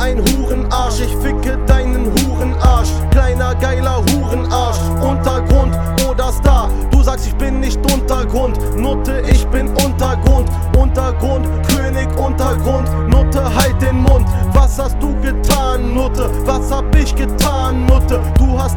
ein Hurenarsch, ich ficke deinen Hurenarsch. Kleiner geiler Hurenarsch, Untergrund oder Star. Du sagst, ich bin nicht Untergrund, Nutte, ich bin Untergrund. Untergrund